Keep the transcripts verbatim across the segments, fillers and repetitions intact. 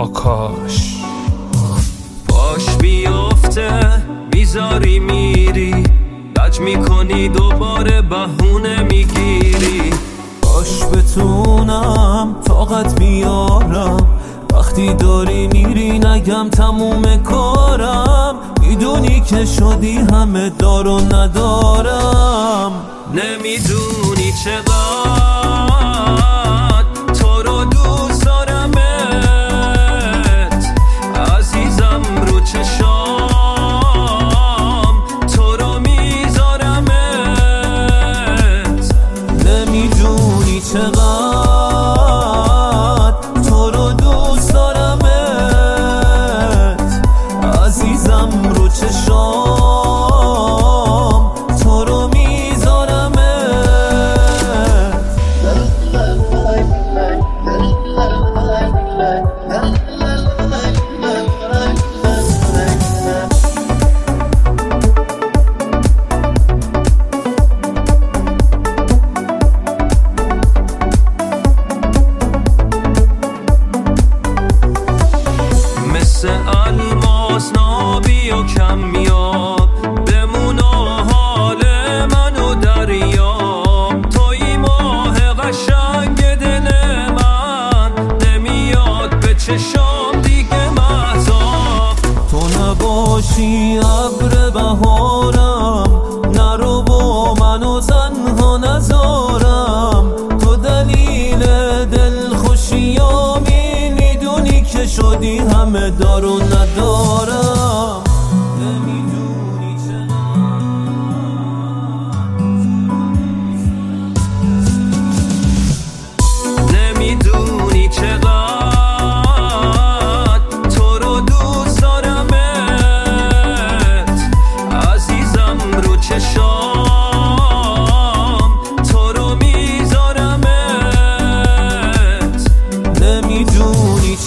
آکاش. باش بیفته میذاری میری، لج میکنی دوباره بهونه میگیری. باش بتونم طاقت بیارم، وقتی داری میری نگم تموم کارم. میدونی که شدی همه دار و ندارم. نمیدونی چقدر تو رو دوست دارمت، عزیزم رو چشام تو رو میذارمت. نمیدونی چقدر تو رو دوست دارمت، عزیزم رو چشام تو رو میذارمت. مثل الماس نابی و کمیاب بمون و حال من و دریاب. توی ماه قشنگ دل من، نمیاد به چشام دیگه مهتاب. تو نباشی ابر بهارم، نرو با منو تنها نذارم. تو دلیل دلخوشیامی، میدونی که شدی همه دار و ندارم. نمیدونی نمیدونی چقدر تو رو دوست دارمت، عزیزم رو چشام تو رو میذارمت. نمیدونی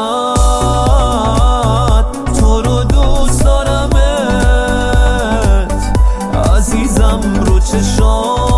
چقدر تو رو دوست دارمت، عزیزم رو چشام